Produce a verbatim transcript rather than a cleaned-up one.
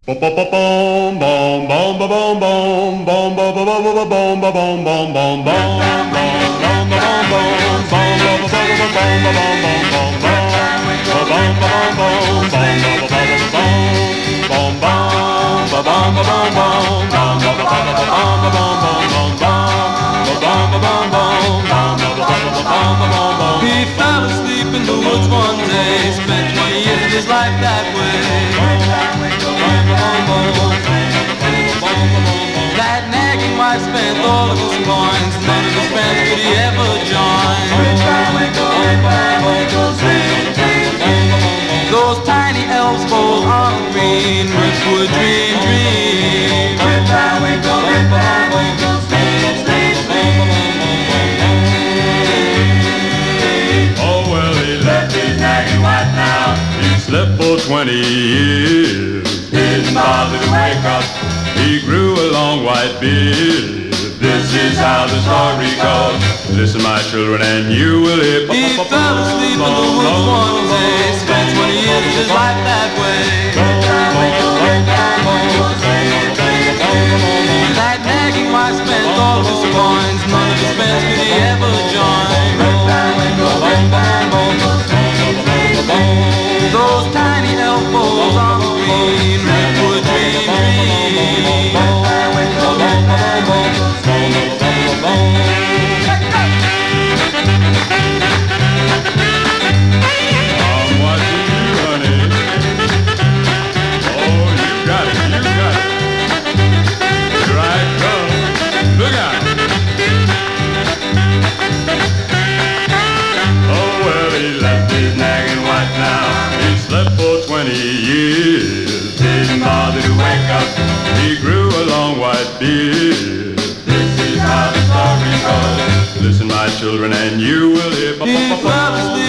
He fell asleep in the woods one day, spent twenty years of his life that way. That nagging wife spent all of his coins, none of his friends could he ever join. Those tiny elves both on the green, rich would dream, dream. Oh well, he left his nagging wife now. He slept for twenty years. Didn't bother to wake up. He grew a long white beard. This is how the story goes. Listen, my children, and you will hear. He fell asleep in the woods one day, spent twenty years of his life that way. That nagging wife spent all his coins, none of his friends could he ever join. Those tiny elbows on the green, redwood dream, dream. I'm watching you, honey. Oh, you got it, you got it. Here I come. Look out. Oh, well, he left his nagging wife now. He slept for twenty years. Didn't bother to wake up. He grew a long white beard. This is how the story goes. Listen, my children, and you will hear. He fell asleep